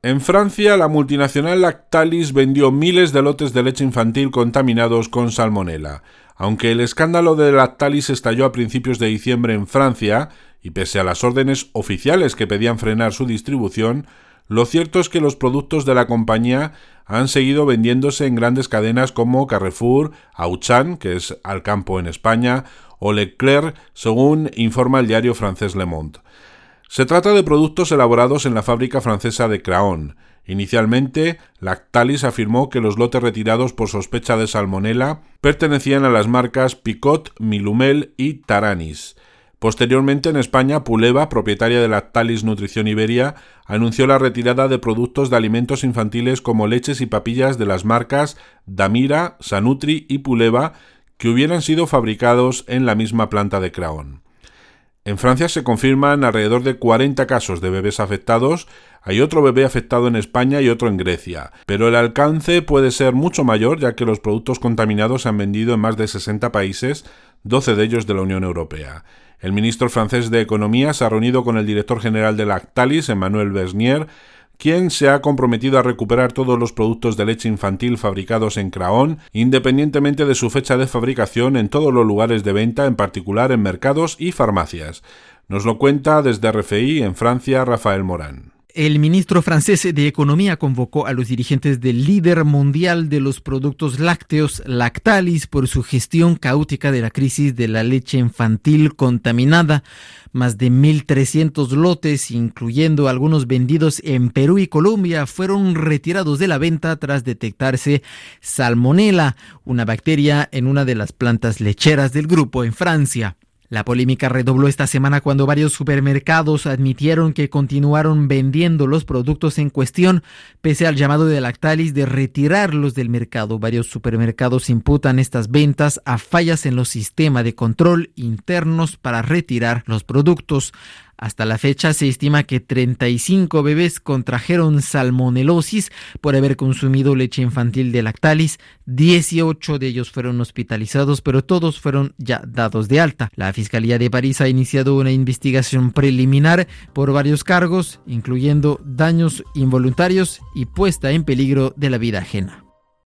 En Francia, la multinacional Lactalis vendió miles de lotes de leche infantil contaminados con salmonela. Aunque el escándalo de Lactalis estalló a principios de diciembre en Francia, y pese a las órdenes oficiales que pedían frenar su distribución, lo cierto es que los productos de la compañía han seguido vendiéndose en grandes cadenas como Carrefour, Auchan, que es Alcampo en España, o Leclerc, según informa el diario francés Le Monde. Se trata de productos elaborados en la fábrica francesa de Craon. Inicialmente, Lactalis afirmó que los lotes retirados por sospecha de salmonela pertenecían a las marcas Picot, Milumel y Taranis. Posteriormente, en España, Puleva, propietaria de Lactalis Nutrición Iberia, anunció la retirada de productos de alimentos infantiles como leches y papillas de las marcas Damira, Sanutri y Puleva, que hubieran sido fabricados en la misma planta de Craon. En Francia se confirman alrededor de 40 casos de bebés afectados. Hay otro bebé afectado en España y otro en Grecia, pero el alcance puede ser mucho mayor, ya que los productos contaminados se han vendido en más de 60 países, 12 de ellos de la Unión Europea. El ministro francés de Economía se ha reunido con el director general de Lactalis, Emmanuel Besnier, quien se ha comprometido a recuperar todos los productos de leche infantil fabricados en Craon, independientemente de su fecha de fabricación, en todos los lugares de venta, en particular en mercados y farmacias. Nos lo cuenta desde RFI en Francia, Rafael Morán. El ministro francés de Economía convocó a los dirigentes del líder mundial de los productos lácteos, Lactalis, por su gestión caótica de la crisis de la leche infantil contaminada. Más de 1.300 lotes, incluyendo algunos vendidos en Perú y Colombia, fueron retirados de la venta tras detectarse salmonela, una bacteria en una de las plantas lecheras del grupo en Francia. La polémica redobló esta semana cuando varios supermercados admitieron que continuaron vendiendo los productos en cuestión, pese al llamado de Lactalis de retirarlos del mercado. Varios supermercados imputan estas ventas a fallas en los sistemas de control internos para retirar los productos. Hasta la fecha se estima que 35 bebés contrajeron salmonelosis por haber consumido leche infantil de Lactalis. 18 de ellos fueron hospitalizados, pero todos fueron ya dados de alta. La Fiscalía de París ha iniciado una investigación preliminar por varios cargos, incluyendo daños involuntarios y puesta en peligro de la vida ajena.